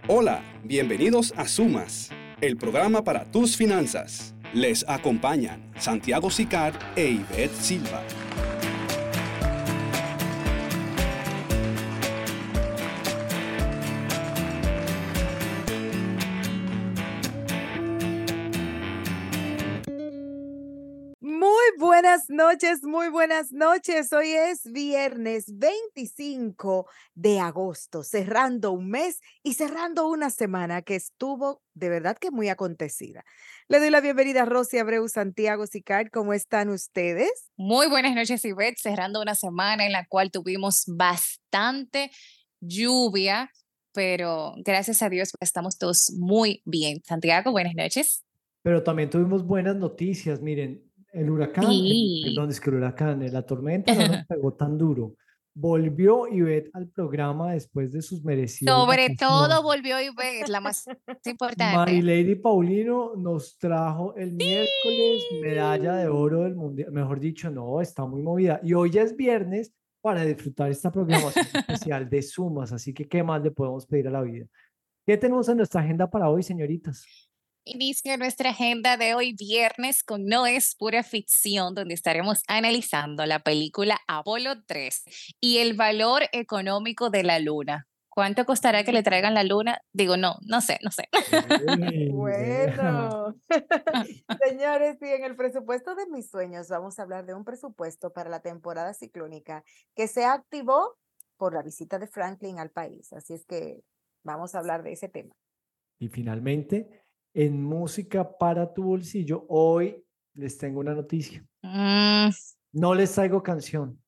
Hola, bienvenidos a Sumas, el programa para tus finanzas. Les acompañan Santiago Sicard e Ivette Silva. Muy buenas noches. Hoy es viernes 25 de agosto, cerrando un mes y cerrando una semana que estuvo de verdad que muy acontecida. Le doy la bienvenida a Rosy Abreu, Santiago Sicard. ¿Cómo están ustedes? Muy buenas noches, Ivette, cerrando una semana en la cual tuvimos bastante lluvia, pero gracias a Dios estamos todos muy bien. Santiago, buenas noches. Pero también tuvimos buenas noticias. Miren, el huracán, Sí. perdón, es que el huracán, la tormenta no nos pegó tan duro. Volvió Ivette al programa después de sus merecidas Sobre todo vacaciones. volvió Ivette, la más importante. Marilady Paulino nos trajo el miércoles medalla de Sí. oro del mundial. Mejor dicho, no, está muy movida. Y hoy ya es viernes para disfrutar esta programación especial de Sumas. Así que, ¿qué más le podemos pedir a la vida? ¿Qué tenemos en nuestra agenda para hoy, señoritas? Inicia nuestra agenda de hoy viernes con No es pura ficción, donde estaremos analizando la película Apolo 13 y el valor económico de la luna. ¿Cuánto costará que le traigan la luna? Digo, no sé. Uy, vea. Bueno, señores, y en el presupuesto de mis sueños vamos a hablar de un presupuesto para la temporada ciclónica que se activó por la visita de Franklin al país. Así es que vamos a hablar de ese tema. Y finalmente, en música para tu bolsillo, hoy les tengo una noticia. Mm, No les traigo canción,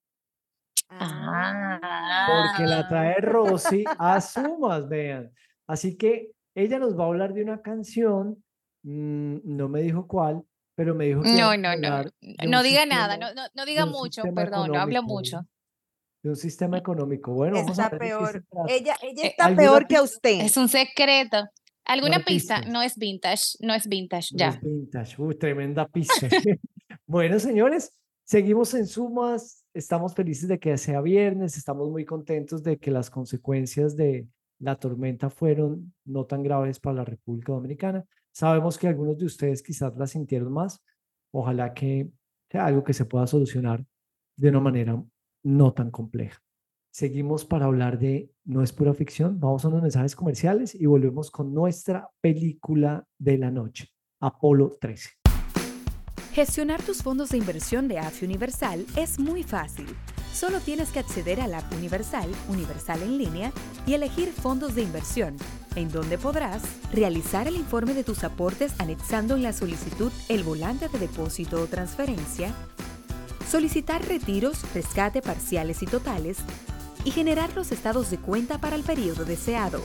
porque la ah, trae Rosy a Sumas, vean. Así que ella nos va a hablar de una canción, no me dijo cuál, pero me dijo que no, íbamos a no, no, hablar no diga nada, no de diga un mucho, sistema perdón, no habla económico, mucho. de un sistema económico. Bueno, vamos a Está ver de qué se peor. trata. Ella Eh, está ¿Alguna peor que pista? usted. es un secreto. ¿Alguna Dame pista? pistas. No es vintage, No es ya. vintage. Uy, tremenda pista. Bueno, señores, seguimos en Sumas. Estamos felices de que sea viernes. Estamos muy contentos de que las consecuencias de la tormenta fueron no tan graves para la República Dominicana. Sabemos que algunos de ustedes quizás la sintieron más. Ojalá que sea algo que se pueda solucionar de una manera no tan compleja. Seguimos para hablar de No es pura ficción. Vamos a unos mensajes comerciales y volvemos con nuestra película de la noche, Apolo 13. Gestionar tus fondos de inversión de AFI Universal es muy fácil. Solo tienes que acceder a la app Universal, Universal en línea, y elegir fondos de inversión, en donde podrás realizar el informe de tus aportes anexando en la solicitud el volante de depósito o transferencia, solicitar retiros, rescate parciales y totales, y generar los estados de cuenta para el periodo deseado.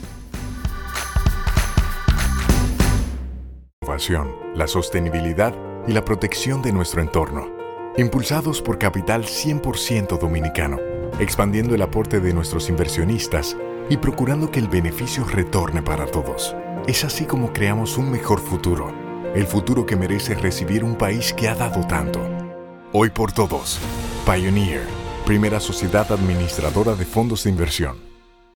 La sostenibilidad y la protección de nuestro entorno. Impulsados por Capital 100% dominicano, expandiendo el aporte de nuestros inversionistas y procurando que el beneficio retorne para todos. Es así como creamos un mejor futuro, el futuro que merece recibir un país que ha dado tanto. Hoy por todos, Pioneer, primera sociedad administradora de fondos de inversión.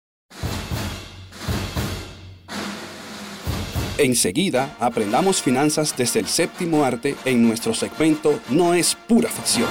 Enseguida, aprendamos finanzas desde el séptimo arte en nuestro segmento No es pura ficción.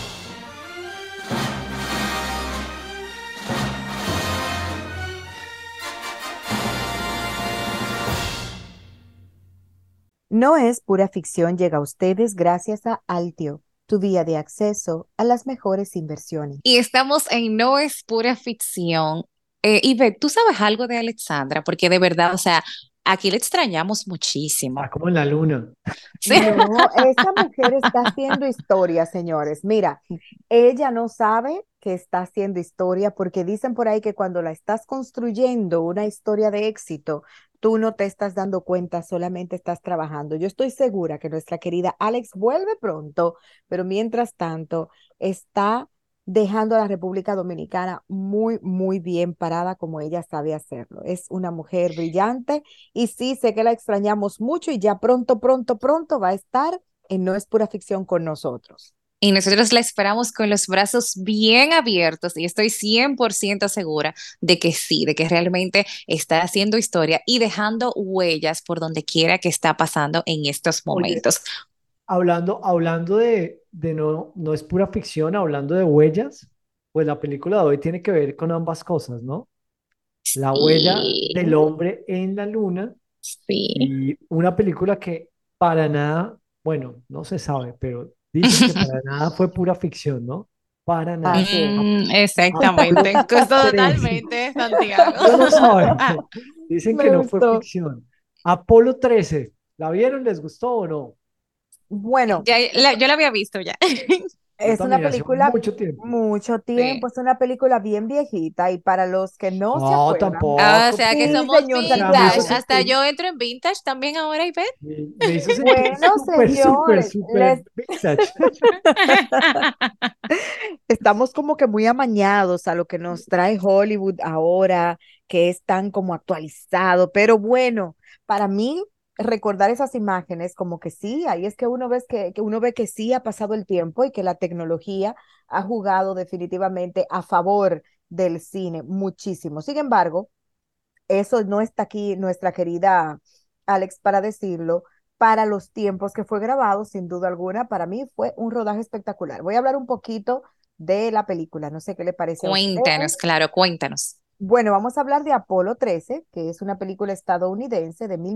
No es pura ficción, llega a ustedes gracias a Altio, tu vía de acceso a las mejores inversiones. Y estamos en No es pura ficción. Ivette, ¿tú sabes algo de Alexandra? Porque de verdad, o sea, aquí le extrañamos Está muchísimo. como en la luna. Sí. No, esa mujer está haciendo historia, señores. Mira, ella no sabe que está haciendo historia porque dicen por ahí que cuando la estás construyendo una historia de éxito, tú no te estás dando cuenta, solamente estás trabajando. Yo estoy segura que nuestra querida Alex vuelve pronto, pero mientras tanto está dejando a la República Dominicana muy, muy bien parada como ella sabe hacerlo. Es una mujer brillante y sí, sé que la extrañamos mucho y ya pronto va a estar en No es pura ficción con nosotros. Y nosotros la esperamos con los brazos bien abiertos y estoy 100% segura de que sí, de que realmente está haciendo historia y dejando huellas por donde quiera que está pasando en estos Oye, momentos. hablando de no, no es pura ficción, hablando de huellas, pues la película de hoy tiene que ver con ambas cosas, ¿no? La huella del Sí, hombre en la luna sí. y una película que para nada, bueno, no se sabe, pero dicen que para nada fue pura ficción, ¿no? Para nada. Así es. Apolo Exactamente, trece. totalmente, Santiago. Yo no sabemos. Dicen que Me no fue gustó. ficción. Apolo 13, ¿la vieron? ¿Les gustó o no? Bueno, Yo la había visto ya. Yo es una también, hace película mucho tiempo. mucho tiempo, Sí. es una película bien viejita y para los que no se No, acuerdan, Ah, o tampoco. sea que sí, somos señor O sea, me hizo vintage. Santiago. Hasta sentir, yo entro en vintage también ahora, Ivette. me hizo sentir Bueno, súper, súper, señores, súper vintage. estamos como que muy amañados a lo que nos trae Hollywood ahora, que es tan como actualizado, pero bueno, para mí recordar esas imágenes como que sí, ahí es que uno que uno ve que sí ha pasado el tiempo y que la tecnología ha jugado definitivamente a favor del cine muchísimo. Sin embargo, eso no está aquí nuestra querida Alex para decirlo. Para los tiempos que fue grabado, sin duda alguna, para mí fue un rodaje espectacular. Voy a hablar un poquito de la película, no sé qué le parece a usted. Cuéntanos, claro, cuéntanos. Bueno, vamos a hablar de Apolo 13, que es una película estadounidense de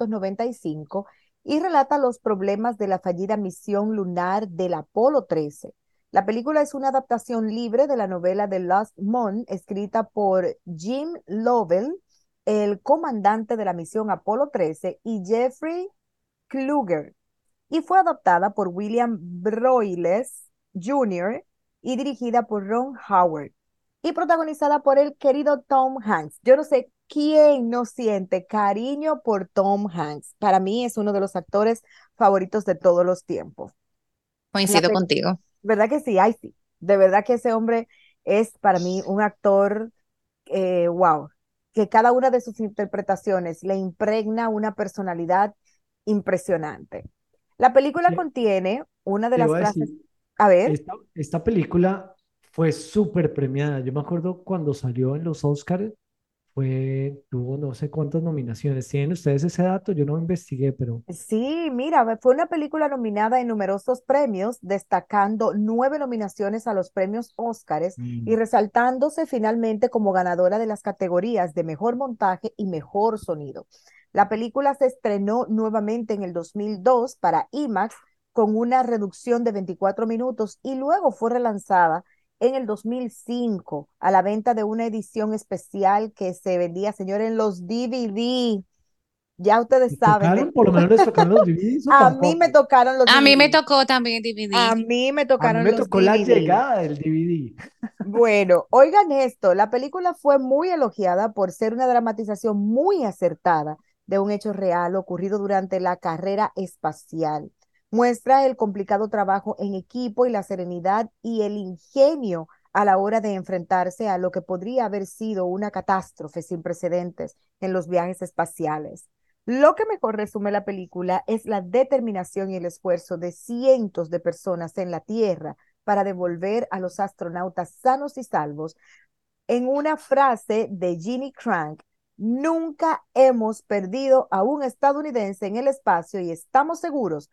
1995 y relata los problemas de la fallida misión lunar del Apolo 13. La película es una adaptación libre de la novela The Lost Moon, escrita por Jim Lovell, el comandante de la misión Apolo 13, y Jeffrey Kluger, y fue adaptada por William Broyles Jr. y dirigida por Ron Howard y protagonizada por el querido Tom Hanks. Yo no sé quién no siente cariño por Tom Hanks. Para mí es uno de los actores favoritos de todos los tiempos. La Coincido pe- contigo. ¿Verdad que sí? Ay, sí. De verdad que ese hombre es para mí un actor, wow, que cada una de sus interpretaciones le impregna una personalidad impresionante. La película Te, contiene una de te las iba a decir, frases, a ver, esta película fue súper premiada. Yo me acuerdo cuando salió en los Oscars, tuvo no sé cuántas nominaciones. ¿Tienen ustedes ese dato? Yo no investigué, pero sí, mira, fue una película nominada en numerosos premios, destacando 9 nominaciones a los premios Óscares y mm, resaltándose finalmente como ganadora de las categorías de mejor montaje y mejor sonido. La película se estrenó nuevamente en el 2002 para IMAX con una reducción de 24 minutos y luego fue relanzada en el 2005 a la venta de una edición especial que se vendía, señores, en los DVD. Ya ustedes ¿les saben tocaron? de Por lo menos les tocaron los DVDs o a mí me tampoco. tocaron los A mí me DVD. tocó también DVD. A mí me A mí tocaron me los tocó la DVD. llegada del DVD. Bueno, oigan esto, la película fue muy elogiada por ser una dramatización muy acertada de un hecho real ocurrido durante la carrera espacial. Muestra el complicado trabajo en equipo y la serenidad y el ingenio a la hora de enfrentarse a lo que podría haber sido una catástrofe sin precedentes en los viajes espaciales. Lo que mejor resume la película es la determinación y el esfuerzo de cientos de personas en la Tierra para devolver a los astronautas sanos y salvos. En una frase de Ginny Crank, nunca hemos perdido a un estadounidense en el espacio y estamos seguros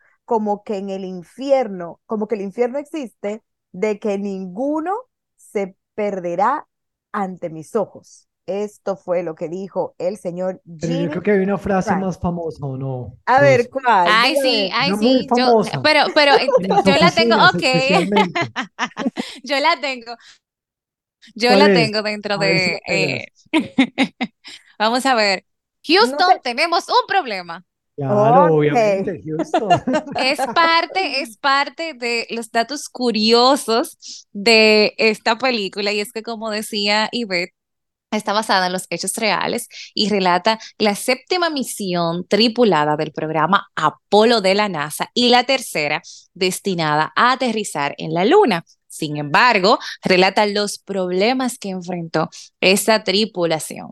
como que el infierno existe, de que ninguno se perderá ante mis ojos. Esto fue lo que dijo el señor Pero yo Ginny creo que hay una frase Crank. más famosa, ¿o no? A De ver, eso. ¿cuál? Dígame. Ay, Una muy sí, famosa. pero En las yo la tengo, oficinas ok. especialmente. Yo la tengo, yo ¿Cuál la es? tengo dentro A ver si la de, pegas. vamos a ver. No sé. Houston, tenemos un problema. Claro, Ok. obviamente, Houston. Es parte de los datos curiosos de esta película y es que como decía Ivette, está basada en los hechos reales y relata la séptima misión tripulada del programa Apolo de la NASA y la tercera destinada a aterrizar en la Luna. Sin embargo, relata los problemas que enfrentó esa tripulación.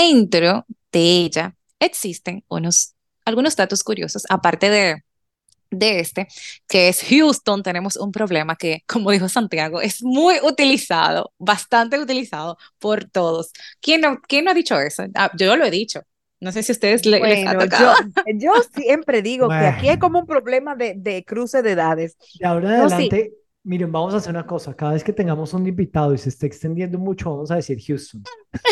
Dentro de ella existen algunos datos curiosos, aparte que es Houston, tenemos un problema que, como dijo Santiago, es muy utilizado, bastante utilizado por todos. ¿Quién no ha dicho eso? Yo lo he dicho. No sé si a ustedes les ha Bueno, tocado. yo siempre digo que aquí hay Bueno, como un problema de cruce de edades. de ahora en No, sí. adelante, miren, vamos a hacer una cosa. Cada vez que tengamos un invitado y se esté extendiendo mucho, vamos a decir Houston.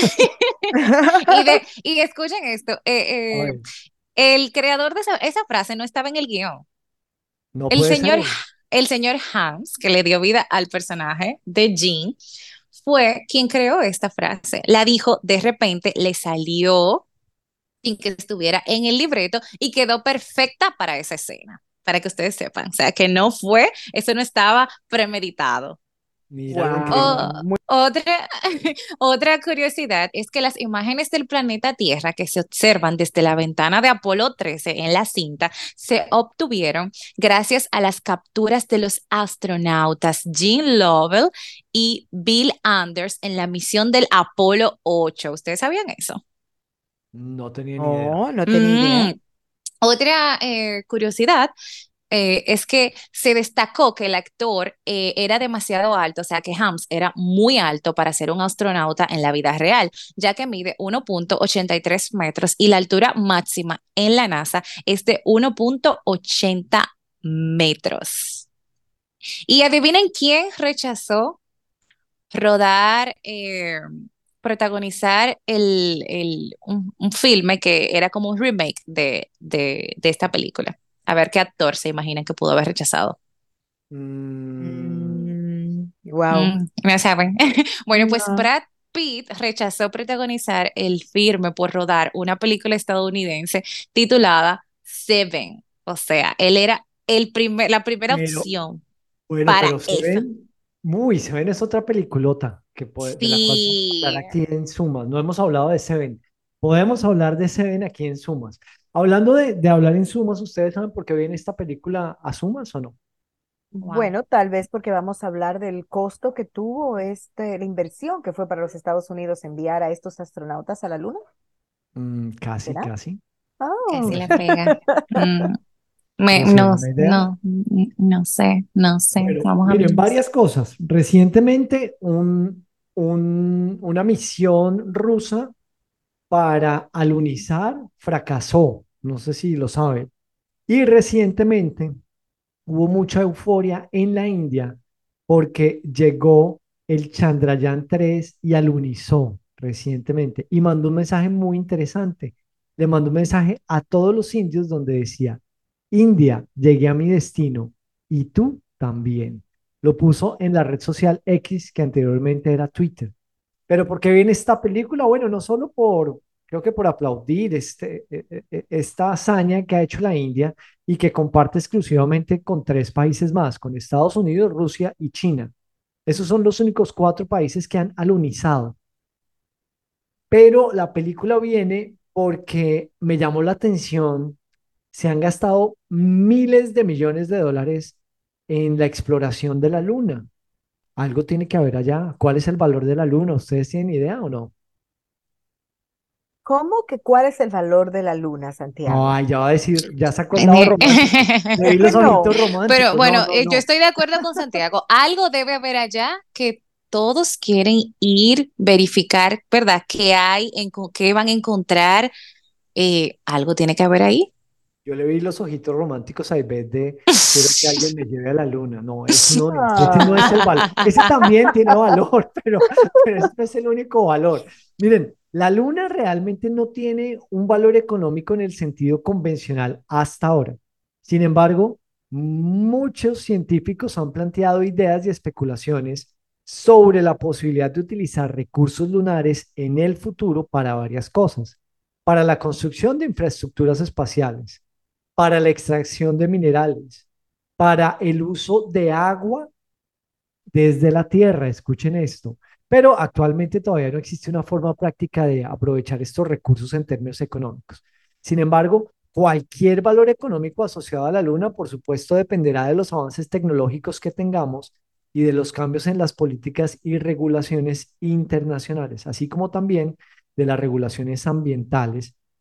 Y escuchen esto, A ver, el creador de esa frase no estaba en el guión. no El puede ser. señor, el señor Hans, que le dio vida al personaje de Jean, fue quien creó esta frase. La dijo de repente, le salió sin que estuviera en el libreto y quedó perfecta para esa escena, para que ustedes sepan. O sea, que no fue, eso no estaba premeditado. Mira lo Wow, increíble. O- otra, otra curiosidad es que las imágenes del planeta Tierra que se observan desde la ventana de Apolo 13 en la cinta se obtuvieron gracias a las capturas de los astronautas Gene Lovell y Bill Anders en la misión del Apolo 8. ¿Ustedes sabían eso? No tenía ni idea. oh, no tenía idea. Mm. Otra curiosidad es que se destacó que el actor era demasiado alto, o sea que Hams era muy alto para ser un astronauta en la vida real, ya que mide 1,83 metros y la altura máxima en la NASA es de 1,80 metros. Y adivinen quién rechazó rodar, protagonizar un filme que era como un remake de esta película. A ver qué actor se imaginan que pudo haber rechazado. Mm, Wow. No saben. Bueno, pues No. Brad Pitt rechazó protagonizar el filme por rodar una película estadounidense titulada Seven. O sea, él era la primera pero, opción bueno, para pero eso. Seven es otra peliculota de la cual podemos hablar Sí. aquí en Sumas. No hemos hablado de Seven. Podemos hablar de Seven aquí en Sumas. Hablando de hablar en Sumas, ¿ustedes saben por qué viene esta película a Sumas o no? Wow. Bueno, tal vez porque vamos a hablar del costo que tuvo la inversión que fue para los Estados Unidos enviar a estos astronautas a la Luna. Casi, ¿Será? casi. Casi Oh. le pega. Mm, ¿Cómo se no, llama una idea? no, no sé, no sé. Bueno, Vamos a ver. miren, varias cosas. Recientemente, una misión rusa para alunizar fracasó. No sé si lo saben. Y recientemente hubo mucha euforia en la India porque llegó el Chandrayaan 3 y alunizó recientemente y mandó un mensaje muy interesante. Le mandó un mensaje a todos los indios donde decía, India, llegué a mi destino y tú también. Lo puso en la red social X que anteriormente era Twitter. Pero ¿por qué viene esta película? Bueno, no solo creo que por aplaudir esta hazaña que ha hecho la India y que comparte exclusivamente con tres países más, con Estados Unidos, Rusia y China. Esos son los únicos cuatro países que han alunizado. Pero la película viene porque me llamó la atención, se han gastado miles de millones de dólares en la exploración de la Luna. Algo tiene que haber allá. ¿Cuál es el valor de la Luna? ¿Ustedes tienen idea o no? ¿Cómo que cuál es el valor de la Luna, Santiago? Ay, ya va a decir, ya sacó el lado romántico. Le Es vi que los ojitos no. Pero románticos. No, bueno, no, yo no. estoy de acuerdo con Santiago. Algo debe haber allá que todos quieren ir, verificar, ¿verdad? ¿Qué hay, qué van a encontrar? Algo tiene que haber ahí. Yo le vi los ojitos románticos a vez de quiero que alguien me lleve a la luna. No, ese no es el valor. Ah. Ese también tiene valor, pero ese no es el único valor. Miren, la luna realmente no tiene un valor económico en el sentido convencional hasta ahora. Sin embargo, muchos científicos han planteado ideas y especulaciones sobre la posibilidad de utilizar recursos lunares en el futuro para varias cosas. Para la construcción de infraestructuras espaciales, para la extracción de minerales, para el uso de agua desde la tierra, escuchen esto. Pero actualmente todavía no existe una forma práctica de aprovechar estos recursos en términos económicos. Sin embargo, cualquier valor económico asociado a la Luna, por supuesto, dependerá de los avances tecnológicos que tengamos y de los cambios en las políticas y regulaciones internacionales, así como también de las regulaciones ambientales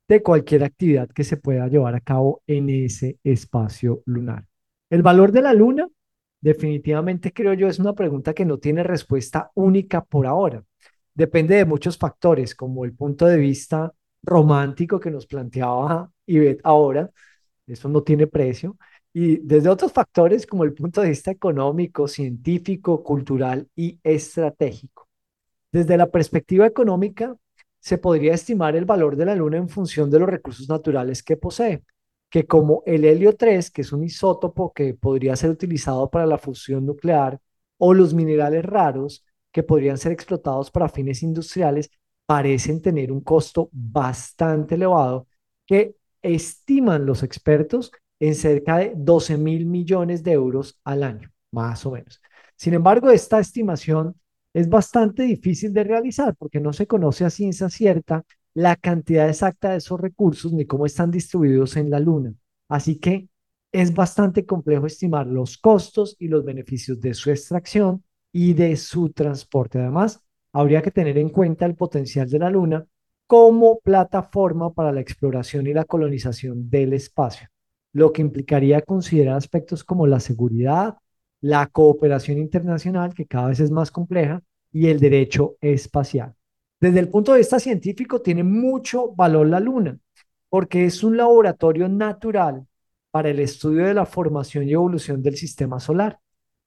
de cualquier actividad que se pueda llevar a cabo en ese espacio lunar. El valor de la luna, definitivamente creo yo, es una pregunta que no tiene respuesta única por ahora. Depende de muchos factores, como el punto de vista romántico que nos planteaba Ivette ahora, eso no tiene precio, y desde otros factores como el punto de vista económico, científico, cultural y estratégico. Desde la perspectiva económica, se podría estimar el valor de la Luna en función de los recursos naturales que posee, que como el helio 3, que es un isótopo que podría ser utilizado para la fusión nuclear, o los minerales raros, que podrían ser explotados para fines industriales, parecen tener un costo bastante elevado que estiman los expertos en cerca de 12.000 millones de euros al año, más o menos. Sin embargo, esta estimación es bastante difícil de realizar porque no se conoce a ciencia cierta la cantidad exacta de esos recursos ni cómo están distribuidos en la Luna. Así que es bastante complejo estimar los costos y los beneficios de su extracción y de su transporte. Además, habría que tener en cuenta el potencial de la Luna como plataforma para la exploración y la colonización del espacio, lo que implicaría considerar aspectos como la seguridad, la cooperación internacional, que cada vez es más compleja, y el derecho espacial. Desde el punto de vista científico, tiene mucho valor la Luna, porque es un laboratorio natural para el estudio de la formación y evolución del sistema solar,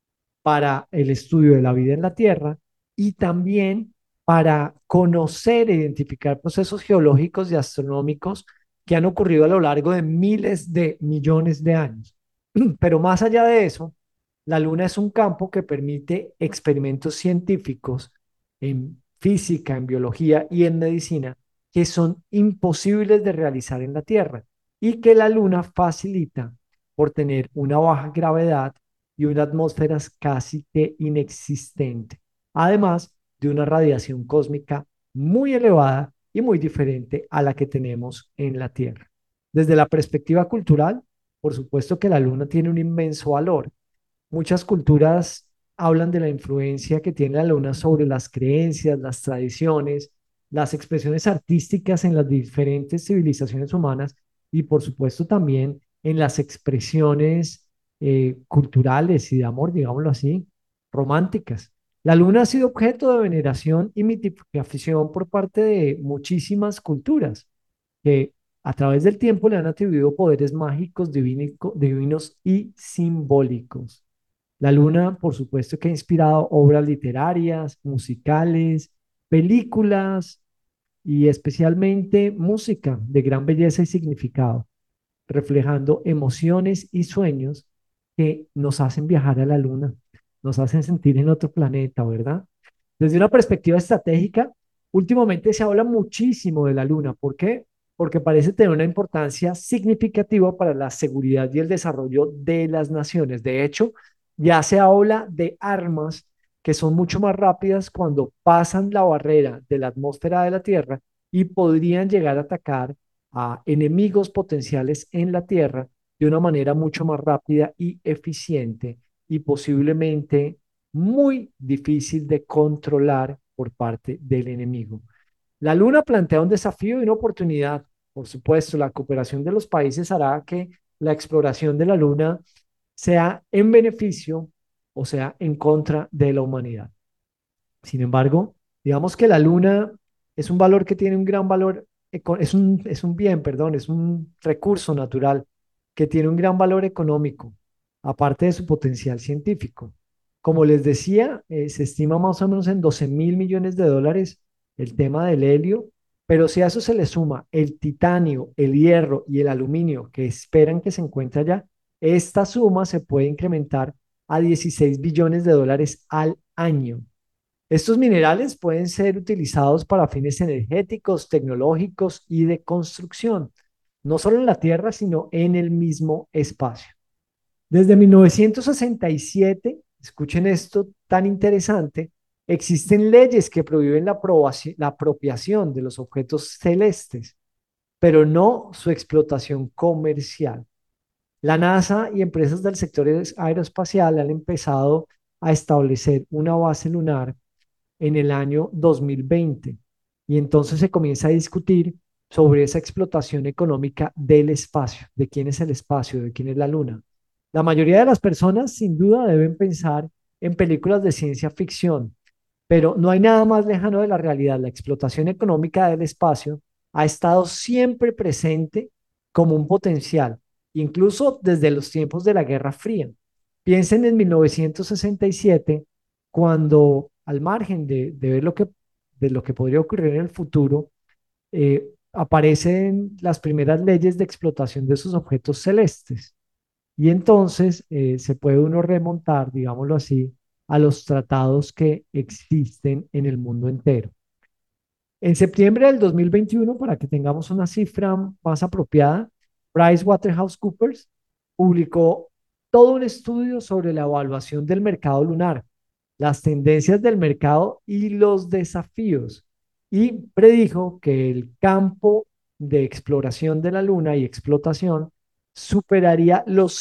para el estudio de la vida en la Tierra y también para conocer e identificar procesos geológicos y astronómicos que han ocurrido a lo largo de miles de millones de años. Pero más allá de eso, la Luna es un campo que permite experimentos científicos en física, en biología y en medicina que son imposibles de realizar en la Tierra y que la Luna facilita por tener una baja gravedad y una atmósfera casi que inexistente, además de una radiación cósmica muy elevada y muy diferente a la que tenemos en la Tierra. Desde la perspectiva cultural, por supuesto que la Luna tiene un inmenso valor. Muchas culturas hablan de la influencia que tiene la Luna sobre las creencias, las tradiciones, las expresiones artísticas en las diferentes civilizaciones humanas y por supuesto también en las expresiones culturales y de amor, digámoslo así, románticas. La luna ha sido objeto de veneración y mitificación por parte de muchísimas culturas que a través del tiempo le han atribuido poderes mágicos, divinos y simbólicos. La luna, por supuesto, que ha inspirado obras literarias, musicales, películas y especialmente música de gran belleza y significado, reflejando emociones y sueños que nos hacen viajar a la luna, nos hacen sentir en otro planeta, ¿verdad? Desde una perspectiva estratégica, últimamente se habla muchísimo de la luna. ¿Por qué? Porque parece tener una importancia significativa para la seguridad y el desarrollo de las naciones. De hecho, ya se habla de armas que son mucho más rápidas cuando pasan la barrera de la atmósfera de la Tierra y podrían llegar a atacar a enemigos potenciales en la Tierra de una manera mucho más rápida y eficiente y posiblemente muy difícil de controlar por parte del enemigo. La Luna plantea un desafío y una oportunidad. Por supuesto, la cooperación de los países hará que la exploración de la Luna sea en beneficio o sea en contra de la humanidad. Sin embargo, digamos que la Luna es un valor que tiene un gran valor, es un bien, perdón, es un recurso natural que tiene un gran valor económico, aparte de su potencial científico. Como les decía, se estima más o menos en 12.000 millones de dólares el tema del helio, pero si a eso se le suma el titanio, el hierro y el aluminio que esperan que se encuentre allá, esta suma se puede incrementar a 16 billones de dólares al año. Estos minerales pueden ser utilizados para fines energéticos, tecnológicos y de construcción, no solo en la Tierra, sino en el mismo espacio. Desde 1967, escuchen esto tan interesante, existen leyes que prohíben la apropiación de los objetos celestes, pero no su explotación comercial. La NASA y empresas del sector aeroespacial han empezado a establecer una base lunar en el año 2020 y entonces se comienza a discutir sobre esa explotación económica del espacio, de quién es el espacio, de quién es la luna. La mayoría de las personas sin duda deben pensar en películas de ciencia ficción, pero no hay nada más lejano de la realidad. La explotación económica del espacio ha estado siempre presente como un potencial, incluso desde los tiempos de la Guerra Fría. Piensen en 1967, cuando al margen de ver de lo que podría ocurrir en el futuro, aparecen las primeras leyes de explotación de esos objetos celestes. Y entonces se puede uno remontar, digámoslo así, a los tratados que existen en el mundo entero. En septiembre del 2021, para que tengamos una cifra más apropiada, PricewaterhouseCoopers publicó todo un estudio sobre la evaluación del mercado lunar, las tendencias del mercado y los desafíos, y predijo que el campo de exploración de la luna y explotación superaría los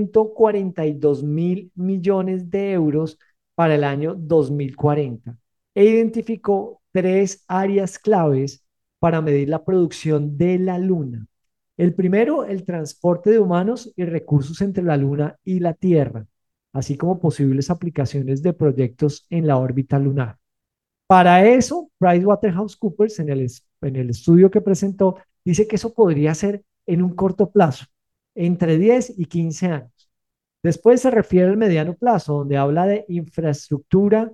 142.000 millones de euros para el año 2040 e identificó 3 áreas claves para medir la producción de la luna. El primero, el transporte de humanos y recursos entre la luna y la Tierra, así como posibles aplicaciones de proyectos en la órbita lunar. Para eso, PricewaterhouseCoopers, en el estudio que presentó, dice que eso podría ser en un corto plazo, entre 10 y 15 años. Después se refiere al mediano plazo, donde habla de infraestructura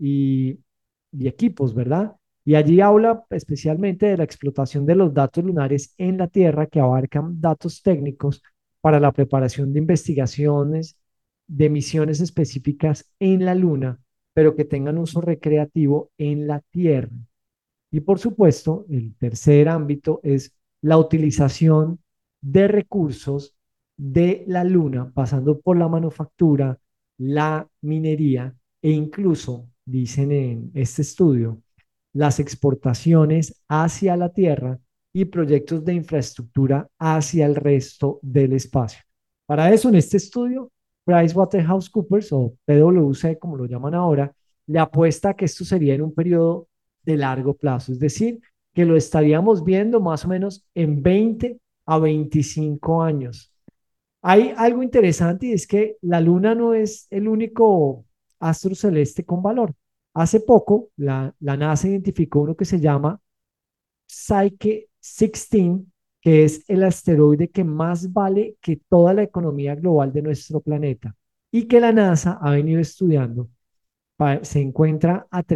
y equipos, ¿verdad? Y allí habla especialmente de la explotación de los datos lunares en la Tierra, que abarcan datos técnicos para la preparación de investigaciones, de misiones específicas en la Luna, pero que tengan uso recreativo en la Tierra. Y por supuesto, el tercer ámbito es la utilización de recursos de la Luna, pasando por la manufactura, la minería e incluso, dicen en este estudio, las exportaciones hacia la Tierra y proyectos de infraestructura hacia el resto del espacio. Para eso, en este estudio, PricewaterhouseCoopers o PwC, como lo llaman ahora, le apuesta a que esto sería en un periodo de largo plazo, es decir, que lo estaríamos viendo más o menos en 20 a 25 años. Hay algo interesante y es que la Luna no es el único astro celeste con valor. Hace poco, la NASA identificó uno que se llama Psyche 16, que es el asteroide que más vale que toda la economía global de nuestro planeta y que la NASA ha venido estudiando. Se encuentra a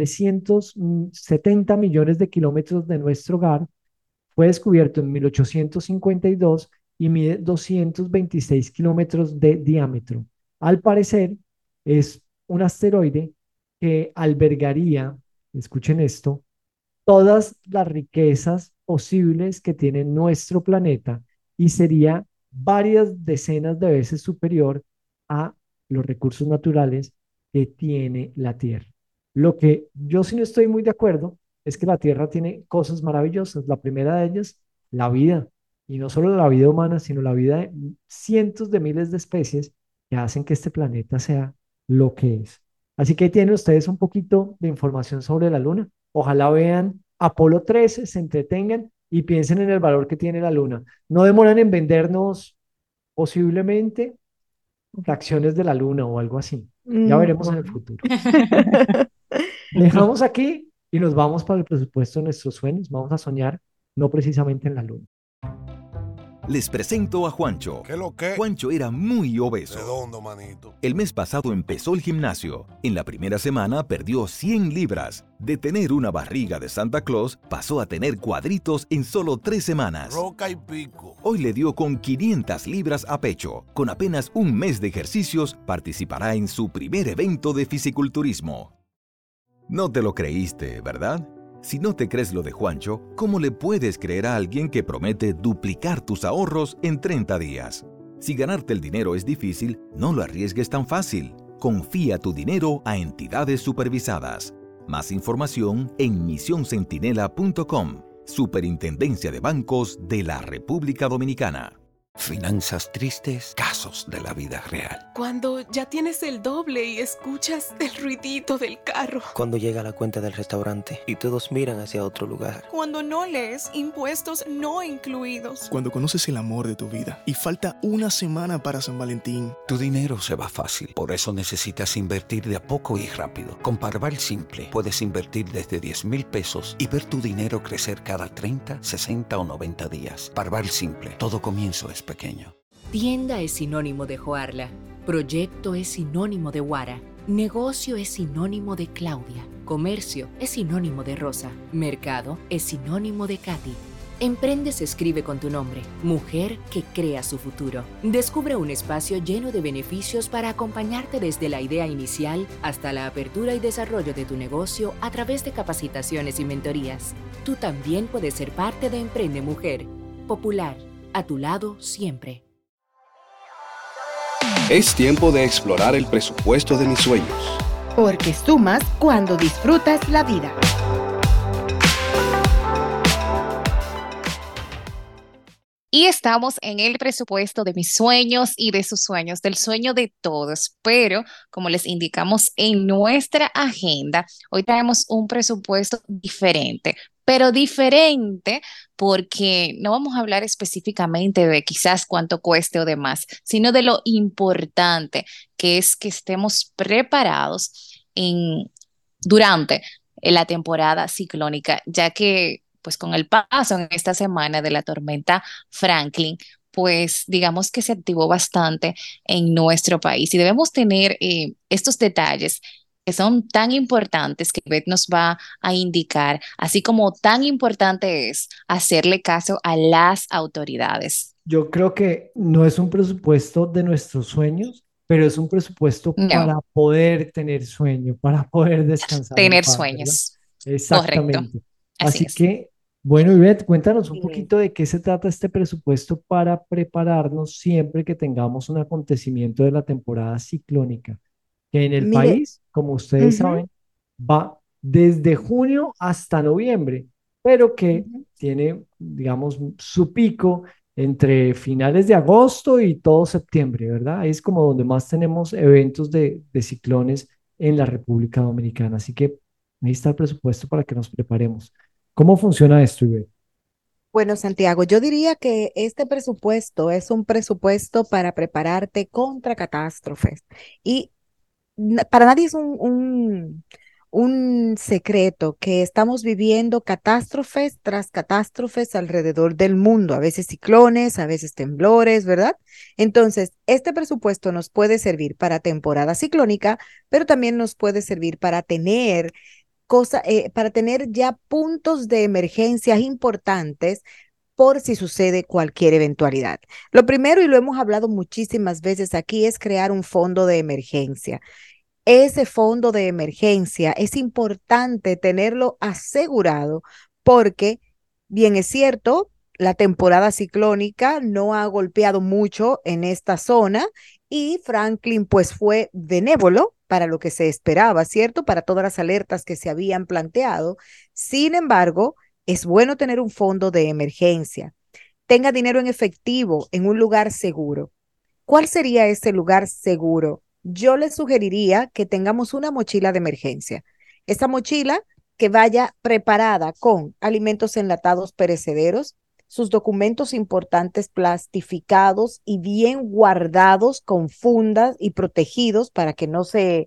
370 millones de kilómetros de nuestro hogar. Fue descubierto en 1852 y mide 226 kilómetros de diámetro. Al parecer, es un asteroide que albergaría, escuchen esto, todas las riquezas posibles que tiene nuestro planeta y sería varias decenas de veces superior a los recursos naturales que tiene la Tierra. Lo que yo sí no estoy muy de acuerdo es que la Tierra tiene cosas maravillosas. La primera de ellas, la vida. Y no solo la vida humana, sino la vida de cientos de miles de especies que hacen que este planeta sea lo que es. Así que ahí tienen ustedes un poquito de información sobre la Luna. Ojalá vean Apolo 13, se entretengan y piensen en el valor que tiene la Luna. No demoran en vendernos posiblemente fracciones de la Luna o algo así. Ya veremos en el futuro. Dejamos aquí y nos vamos para el presupuesto de nuestros sueños. Vamos a soñar, no precisamente en la Luna. Les presento a Juancho. ¿Qué lo que? Juancho era muy obeso. ¿De dónde, manito? El mes pasado empezó el gimnasio. En la primera semana perdió 100 libras. De tener una barriga de Santa Claus, pasó a tener cuadritos en solo 3 semanas. Roca y pico. Hoy le dio con 500 libras a pecho. Con apenas un mes de ejercicios, participará en su primer evento de fisiculturismo. No te lo creíste, ¿verdad? Si no te crees lo de Juancho, ¿cómo le puedes creer a alguien que promete duplicar tus ahorros en 30 días? Si ganarte el dinero es difícil, no lo arriesgues tan fácil. Confía tu dinero a entidades supervisadas. Más información en misioncentinela.com, Superintendencia de Bancos de la República Dominicana. Finanzas tristes, casos de la vida real. Cuando ya tienes el doble y escuchas el ruidito del carro. Cuando llega la cuenta del restaurante y todos miran hacia otro lugar. Cuando no lees impuestos no incluidos. Cuando conoces el amor de tu vida y falta una semana para San Valentín. Tu dinero se va fácil, por eso necesitas invertir de a poco y rápido. Con Parval Simple puedes invertir desde 10,000 pesos y ver tu dinero crecer cada 30, 60 o 90 días. Parval Simple, todo comienzo es pequeño. Tienda es sinónimo de Joarla. Proyecto es sinónimo de Guara. Negocio es sinónimo de Claudia. Comercio es sinónimo de Rosa. Mercado es sinónimo de Katy. Emprende se escribe con tu nombre. Mujer que crea su futuro. Descubre un espacio lleno de beneficios para acompañarte desde la idea inicial hasta la apertura y desarrollo de tu negocio a través de capacitaciones y mentorías. Tú también puedes ser parte de Emprende Mujer. Popular. A tu lado siempre. Es tiempo de explorar el presupuesto de mis sueños. Porque sumas cuando disfrutas la vida. Y estamos en el presupuesto de mis sueños y de sus sueños, del sueño de todos. Pero, como les indicamos en nuestra agenda, hoy traemos un presupuesto diferente. Pero diferente porque no vamos a hablar específicamente de quizás cuánto cueste o demás, sino de lo importante que es que estemos preparados durante la temporada ciclónica, ya que pues con el paso en esta semana de la tormenta Franklin, pues digamos que se activó bastante en nuestro país y debemos tener estos detalles que son tan importantes que Beth nos va a indicar, así como tan importante es hacerle caso a las autoridades. Yo creo que no es un presupuesto de nuestros sueños, pero es un presupuesto para poder tener sueño, para poder descansar. Tener sueños. ¿Verdad? Exactamente. Correcto. Así que, bueno, Ivette, cuéntanos un poquito de qué se trata este presupuesto para prepararnos siempre que tengamos un acontecimiento de la temporada ciclónica, que en el país, como ustedes saben, va desde junio hasta noviembre, pero que tiene, digamos, su pico entre finales de agosto y todo septiembre, ¿verdad? Ahí es como donde más tenemos eventos de ciclones en la República Dominicana. Así que ahí está el presupuesto para que nos preparemos. ¿Cómo funciona esto, Ivette? Bueno, Santiago, yo diría que este presupuesto es un presupuesto para prepararte contra catástrofes. Y para nadie es un secreto que estamos viviendo catástrofes tras catástrofes alrededor del mundo, a veces ciclones, a veces temblores, ¿verdad? Entonces, este presupuesto nos puede servir para temporada ciclónica, pero también nos puede servir para tener para tener ya puntos de emergencias importantes por si sucede cualquier eventualidad. Lo primero, y lo hemos hablado muchísimas veces aquí, es crear un fondo de emergencia. Ese fondo de emergencia es importante tenerlo asegurado porque, bien es cierto, la temporada ciclónica no ha golpeado mucho en esta zona y Franklin pues fue benévolo para lo que se esperaba, ¿cierto? Para todas las alertas que se habían planteado. Sin embargo, es bueno tener un fondo de emergencia. Tenga dinero en efectivo en un lugar seguro. ¿Cuál sería ese lugar seguro? Yo les sugeriría que tengamos una mochila de emergencia. Esa mochila que vaya preparada con alimentos enlatados perecederos, sus documentos importantes plastificados y bien guardados con fundas y protegidos para que no se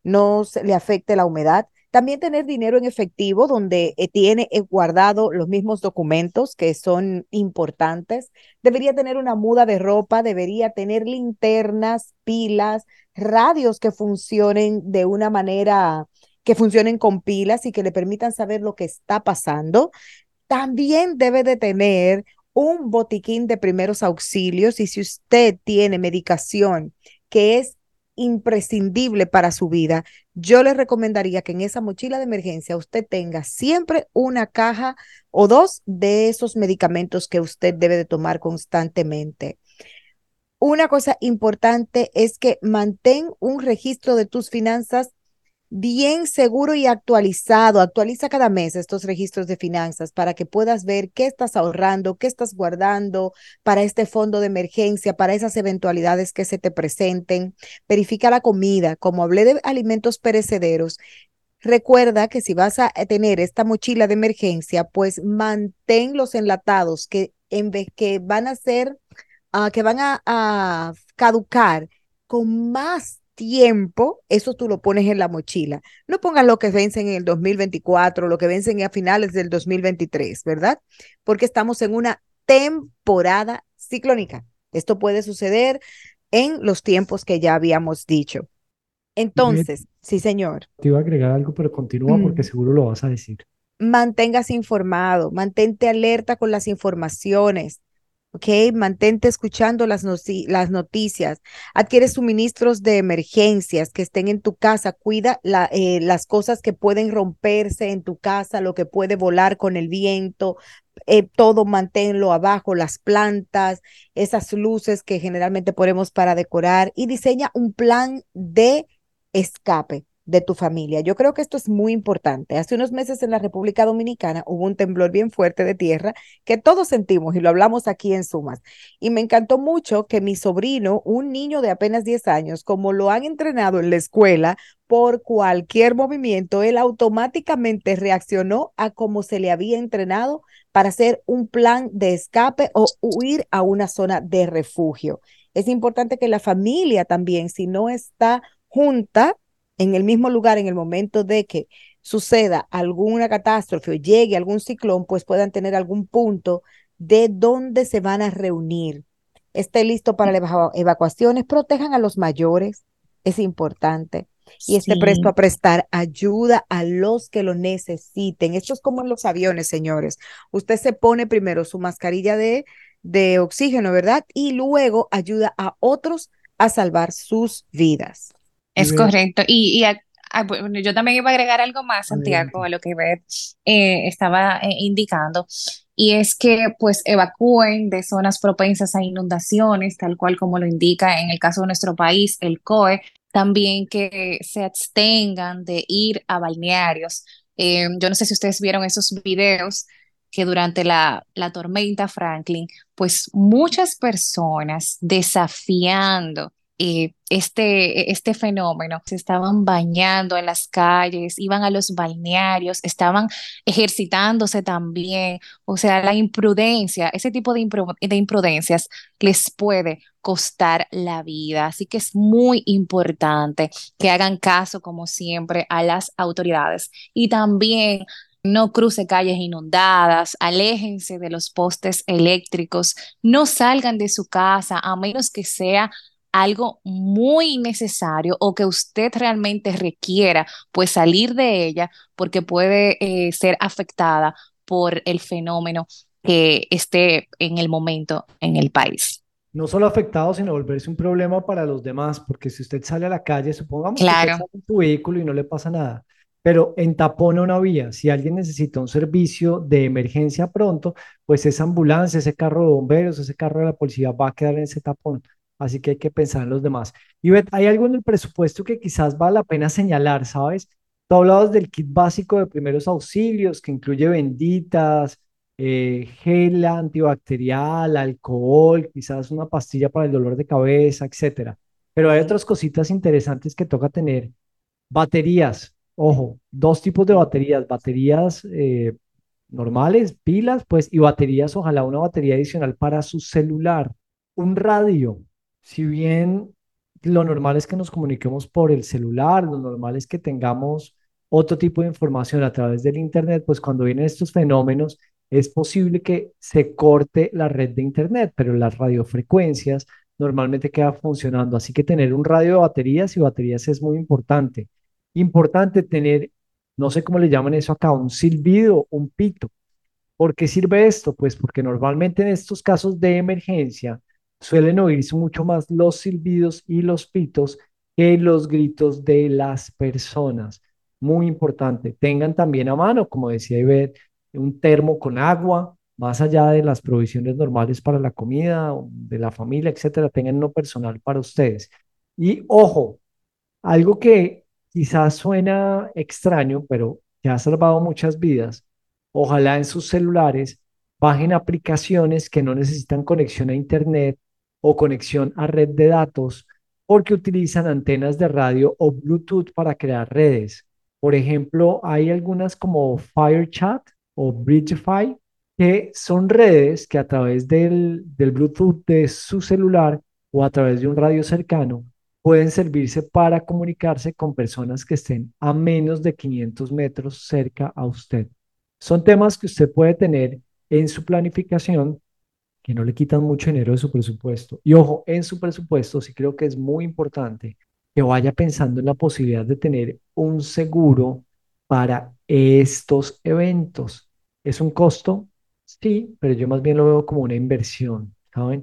le afecte la humedad. También tener dinero en efectivo donde tiene guardado los mismos documentos que son importantes. Debería tener una muda de ropa, debería tener linternas, pilas, radios que funcionen de una manera, que funcionen con pilas y que le permitan saber lo que está pasando. También debe de tener un botiquín de primeros auxilios y si usted tiene medicación que es imprescindible para su vida, yo le recomendaría que en esa mochila de emergencia usted tenga siempre una caja o dos de esos medicamentos que usted debe de tomar constantemente. Una cosa importante es que mantén un registro de tus finanzas bien seguro y actualizado. Actualiza cada mes estos registros de finanzas para que puedas ver qué estás ahorrando, qué estás guardando para este fondo de emergencia, para esas eventualidades que se te presenten. Verifica la comida. Como hablé de alimentos perecederos, recuerda que si vas a tener esta mochila de emergencia, pues mantén los enlatados que en vez que van a ser, que van a caducar con más tiempo, eso tú lo pones en la mochila. No pongas lo que vencen en el 2024, lo que vencen a finales del 2023, ¿verdad? Porque estamos en una temporada ciclónica. Esto puede suceder en los tiempos que ya habíamos dicho. Entonces, sí, señor. Te iba a agregar algo, pero continúa porque seguro lo vas a decir. Manténgase informado, mantente alerta con las informaciones, ¿ok? Mantente escuchando las noticias, adquiere suministros de emergencias que estén en tu casa, cuida las cosas que pueden romperse en tu casa, lo que puede volar con el viento, todo manténlo abajo, las plantas, esas luces que generalmente ponemos para decorar y diseña un plan de escape de tu familia. Yo creo que esto es muy importante. Hace unos meses en la República Dominicana hubo un temblor bien fuerte de tierra que todos sentimos y lo hablamos aquí en Sumas. Y me encantó mucho que mi sobrino, un niño de apenas 10 años, como lo han entrenado en la escuela, por cualquier movimiento, él automáticamente reaccionó a como se le había entrenado para hacer un plan de escape o huir a una zona de refugio. Es importante que la familia también, si no está junta en el mismo lugar en el momento de que suceda alguna catástrofe o llegue algún ciclón, pues puedan tener algún punto de donde se van a reunir. Esté listo para las evacuaciones, protejan a los mayores, es importante. Y esté presto a prestar ayuda a los que lo necesiten. Esto es como en los aviones, señores. Usted se pone primero su mascarilla de oxígeno, ¿verdad? Y luego ayuda a otros a salvar sus vidas. Es correcto. Bueno, yo también iba a agregar algo más, Santiago, a lo que Ivette estaba indicando, y es que pues evacúen de zonas propensas a inundaciones, tal cual como lo indica en el caso de nuestro país, el COE, también que se abstengan de ir a balnearios. Yo no sé si ustedes vieron esos videos que durante la tormenta Franklin, pues muchas personas desafiando este fenómeno, se estaban bañando en las calles, iban a los balnearios, estaban ejercitándose también. O sea, la imprudencia, ese tipo de imprudencias les puede costar la vida. Así que es muy importante que hagan caso, como siempre, a las autoridades. Y también no cruce calles inundadas, aléjense de los postes eléctricos, no salgan de su casa a menos que sea algo muy necesario o que usted realmente requiera, pues salir de ella porque puede ser afectada por el fenómeno que esté en el momento en el país. No solo afectado, sino volverse un problema para los demás, porque si usted sale a la calle, supongamos que usted Claro. sale en su vehículo y no le pasa nada, pero entapona una vía, si alguien necesita un servicio de emergencia pronto, pues esa ambulancia, ese carro de bomberos, ese carro de la policía va a quedar en ese tapón. Así que hay que pensar en los demás. Y Bet, hay algo en el presupuesto que quizás vale la pena señalar, ¿sabes? Tú hablabas del kit básico de primeros auxilios, que incluye benditas, gel antibacterial, alcohol, quizás una pastilla para el dolor de cabeza, etcétera. Pero hay otras cositas interesantes que toca tener. Baterías, ojo, dos tipos de baterías, baterías normales, pilas, pues, y baterías, ojalá una batería adicional para su celular. Un radio, si bien lo normal es que nos comuniquemos por el celular, lo normal es que tengamos otro tipo de información a través del internet, pues cuando vienen estos fenómenos es posible que se corte la red de internet, pero las radiofrecuencias normalmente quedan funcionando. Así que tener un radio de baterías y baterías es muy importante. Importante tener, no sé cómo le llaman eso acá, un silbido, un pito. ¿Por qué sirve esto? Pues porque normalmente en estos casos de emergencia suelen oírse mucho más los silbidos y los pitos que los gritos de las personas. Muy importante. Tengan también a mano, como decía Ivette, un termo con agua, más allá de las provisiones normales para la comida, de la familia, etcétera, tengan uno personal para ustedes. Y ojo, algo que quizás suena extraño, pero que ha salvado muchas vidas. Ojalá en sus celulares bajen aplicaciones que no necesitan conexión a Internet o conexión a red de datos, porque utilizan antenas de radio o Bluetooth para crear redes. Por ejemplo, hay algunas como FireChat o Bridgefy, que son redes que a través del Bluetooth de su celular o a través de un radio cercano pueden servirse para comunicarse con personas que estén a menos de 500 metros cerca a usted. Son temas que usted puede tener en su planificación que no le quitan mucho dinero de su presupuesto. Y ojo, en su presupuesto sí creo que es muy importante que vaya pensando en la posibilidad de tener un seguro para estos eventos. ¿Es un costo? Sí, pero yo más bien lo veo como una inversión, ¿saben?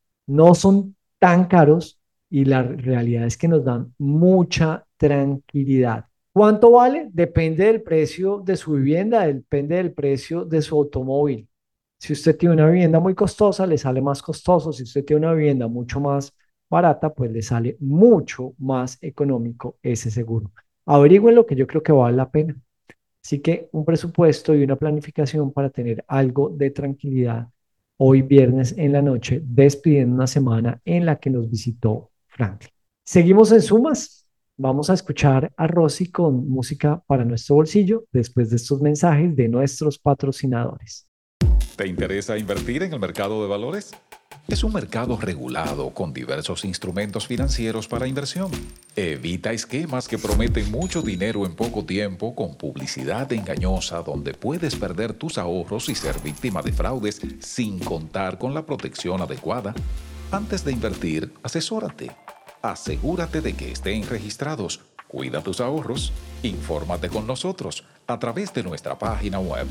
No son tan caros y la realidad es que nos dan mucha tranquilidad. ¿Cuánto vale? Depende del precio de su vivienda, depende del precio de su automóvil. Si usted tiene una vivienda muy costosa, le sale más costoso. Si usted tiene una vivienda mucho más barata, pues le sale mucho más económico ese seguro. Averigüen lo que yo creo que vale la pena. Así que un presupuesto y una planificación para tener algo de tranquilidad hoy viernes en la noche, despidiendo una semana en la que nos visitó Franklin. Seguimos en Sumas. Vamos a escuchar a Rosy con música para nuestro bolsillo después de estos mensajes de nuestros patrocinadores. ¿Te interesa invertir en el mercado de valores? Es un mercado regulado con diversos instrumentos financieros para inversión. Evita esquemas que prometen mucho dinero en poco tiempo con publicidad engañosa donde puedes perder tus ahorros y ser víctima de fraudes sin contar con la protección adecuada. Antes de invertir, asesórate. Asegúrate de que estén registrados. Cuida tus ahorros. Infórmate con nosotros a través de nuestra página web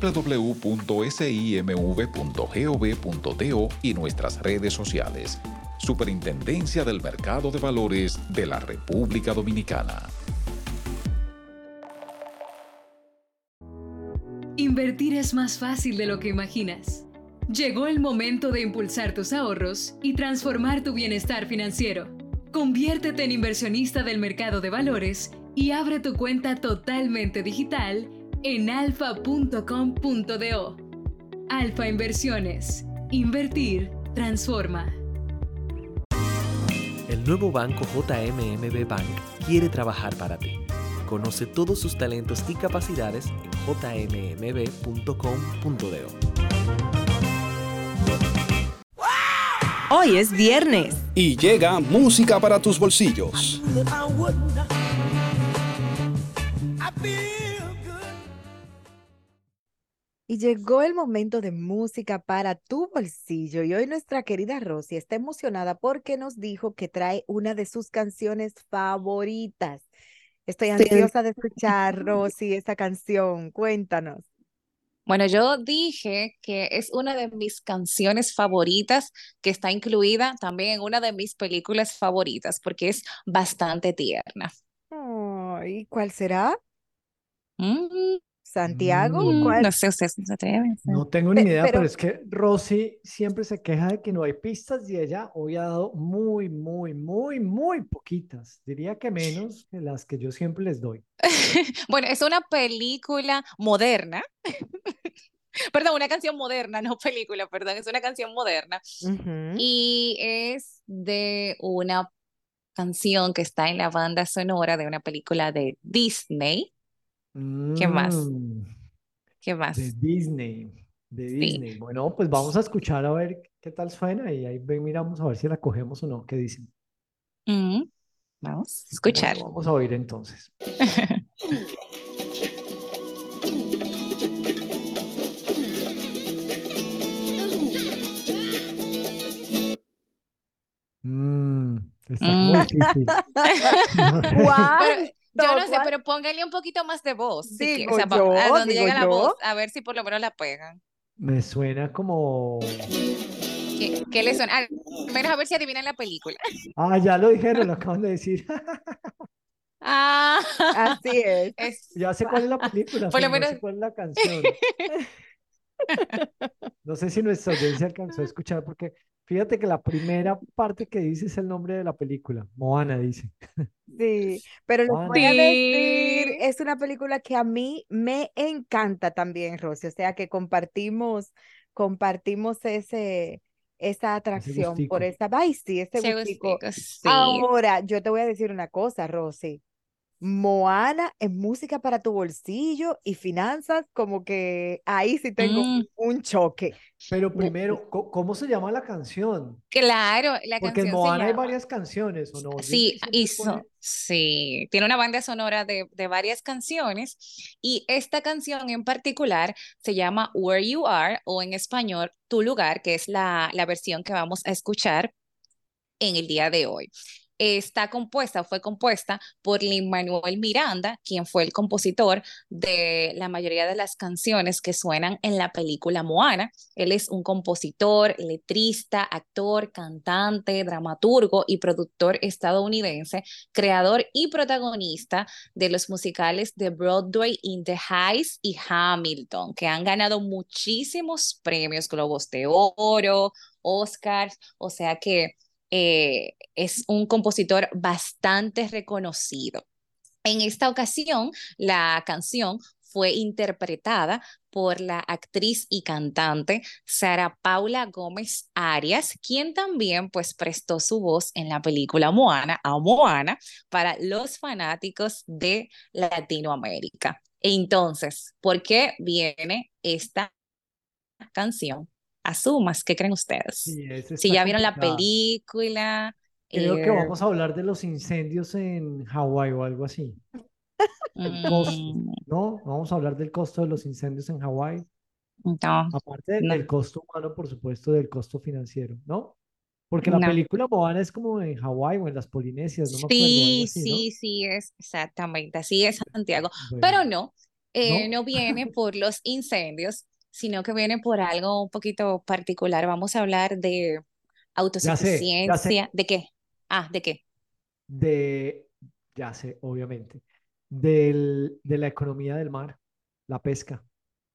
www.simv.gov.do y nuestras redes sociales. Superintendencia del Mercado de Valores de la República Dominicana. Invertir es más fácil de lo que imaginas. Llegó el momento de impulsar tus ahorros y transformar tu bienestar financiero. Conviértete en inversionista del mercado de valores y abre tu cuenta totalmente digital en alfa.com.do. Alfa Inversiones. Invertir transforma. El nuevo banco JMMB Bank quiere trabajar para ti. Conoce todos sus talentos y capacidades en jmmb.com.do. Hoy es viernes. Y llega música para tus bolsillos. Y llegó el momento de música para tu bolsillo. Y hoy nuestra querida Rosy está emocionada porque nos dijo que trae una de sus canciones favoritas. Estoy ansiosa de escuchar, Rosy, esta canción. Cuéntanos. Bueno, yo dije que es una de mis canciones favoritas que está incluida también en una de mis películas favoritas porque es bastante tierna. ¿Y cuál será? ¿Santiago? ¿Cuál? No sé, ustedes no se atreven. No tengo ni idea, pero es que Rosy siempre se queja de que no hay pistas y ella hoy ha dado muy poquitas. Diría que menos que las que yo siempre les doy. Bueno, es una película moderna. Perdón, una canción moderna, no película, perdón, es una canción moderna. Y es de una canción que está en la banda sonora de una película de Disney. ¿Qué más? ¿Qué más? De Disney. Sí. Bueno, pues vamos a escuchar a ver qué tal suena y ahí miramos a ver si la cogemos o no. ¿Qué dicen? Vamos a escuchar. Bueno, vamos a oír entonces. Está muy difícil. Yo no sé, pero póngale un poquito más de voz. Sí, o sea, a donde llega la voz, a ver si por lo menos la pegan. Me suena como... ¿Qué le suena? Al menos a ver si adivinan la película. Ya lo dijeron, lo acaban de decir. Así es. Ya sé cuál es la película, por lo menos... no sé cuál es la canción. No sé si nuestra audiencia alcanzó a escuchar porque Fíjate que la primera parte que dice es el nombre de la película. Moana dice. Sí, pero les voy Moana. a decir, Sí. es una película que a mí me encanta también, Rosy, o sea que compartimos esa Ese atracción por gustico. esa, ay, sí, ese Ese gustico. gustico, sí. Ahora, yo te voy a decir una cosa, Rosy. Moana es música para tu bolsillo y finanzas, como que ahí sí tengo Mm, un choque. Pero bu- primero, ¿cómo se llama la canción? claro, la Porque en canción se Moana hay llama. varias canciones, ¿o no? Disney Sí, siempre pone. hizo, sí, tiene una banda sonora de varias canciones y esta canción en particular se llama Where You Are o en español Tu Lugar, que es la versión que vamos a escuchar en el día de hoy. Fue compuesta por Lin-Manuel Miranda, quien fue el compositor de la mayoría de las canciones que suenan en la película Moana. Él es un compositor, letrista, actor, cantante, dramaturgo y productor estadounidense, creador y protagonista de los musicales de Broadway In the Heights y Hamilton, que han ganado muchísimos premios, Globos de Oro, Oscars, o sea que es un compositor bastante reconocido. En esta ocasión, la canción fue interpretada por la actriz y cantante Sara Paula Gómez Arias, quien también pues prestó su voz en la película Moana, a Moana, para los fanáticos de Latinoamérica. Entonces, ¿por qué viene esta canción? Asumas, ¿qué creen ustedes? Sí, esa Si está ya vieron la complicada. película, Creo que eh, vamos a hablar de los incendios en Hawái o algo así. El costo, mm, ¿no? Vamos a hablar del costo de los incendios en Hawái. no, Aparte del no, costo humano, por supuesto, del costo financiero, ¿no? Porque la no. película Moana es como en Hawái o en las Polinesias, no me acuerdo, algo Sí, así, ¿no? sí, sí, es exactamente, así es Santiago, Bueno, pero no, ¿no? no viene por los incendios, sino que viene por algo un poquito particular. Vamos a hablar de Ya sé, autosuficiencia, ¿de qué? Ah, ¿de qué? de, ya sé, obviamente, de la economía del mar, la pesca,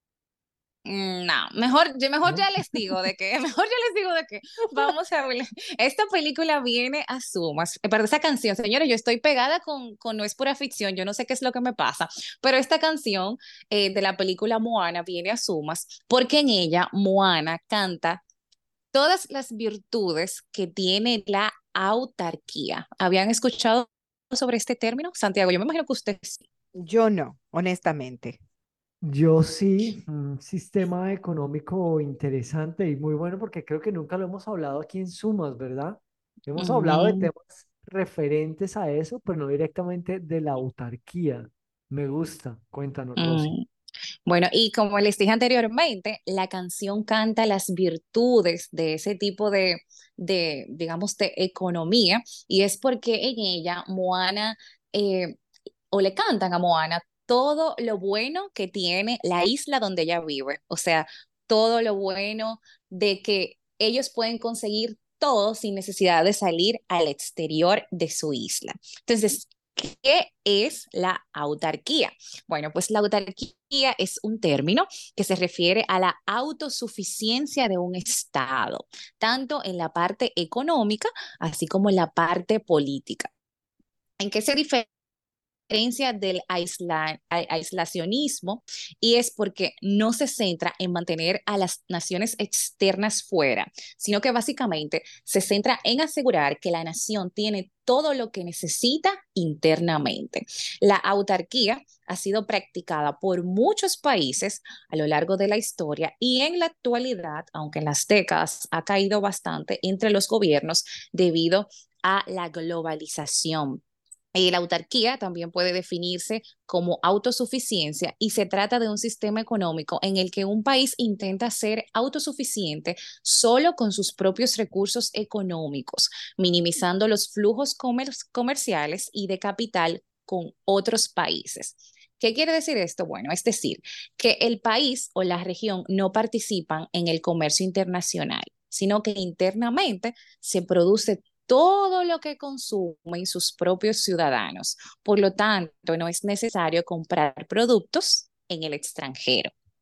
No, mejor ¿no? ya les digo de qué, mejor ya les digo de qué. Vamos a ver, esta película viene a sumas, pero esa canción, señores, yo estoy pegada con No es pura ficción, yo no sé qué es lo que me pasa, pero esta canción de la película Moana viene a sumas porque en ella Moana canta todas las virtudes que tiene la autarquía. ¿Habían escuchado sobre este término, Santiago? Yo me imagino que usted sí. Yo no, honestamente. Yo sí, un sistema económico interesante y muy bueno porque creo que nunca lo hemos hablado aquí en Sumas, ¿verdad? Hemos hablado de Mm, temas referentes a eso, pero no directamente de la autarquía. Me gusta. Cuéntanos, Rosy. mm. Bueno, y como les dije anteriormente, la canción canta las virtudes de ese tipo digamos, de economía, y es porque en ella Moana, eh, o le cantan a Moana todo lo bueno que tiene la isla donde ella vive, o sea, todo lo bueno de que ellos pueden conseguir todo sin necesidad de salir al exterior de su isla. Entonces, ¿qué es la autarquía? Bueno, pues la autarquía es un término que se refiere a la autosuficiencia de un Estado, tanto en la parte económica, así como en la parte política. ¿En qué se diferencia del aislacionismo? Y es porque no se centra en mantener a las naciones externas fuera, sino que básicamente se centra en asegurar que la nación tiene todo lo que necesita internamente. La autarquía ha sido practicada por muchos países a lo largo de la historia y en la actualidad, aunque en las décadas ha caído bastante entre los gobiernos debido a la globalización. La autarquía también puede definirse como autosuficiencia y se trata de un sistema económico en el que un país intenta ser autosuficiente solo con sus propios recursos económicos, minimizando los flujos comerciales y de capital con otros países. ¿Qué quiere decir esto? Bueno, es decir, que el país o la región no participan en el comercio internacional, sino que internamente se produce todo lo que consumen sus propios ciudadanos. Por lo tanto, no es necesario comprar productos en el extranjero.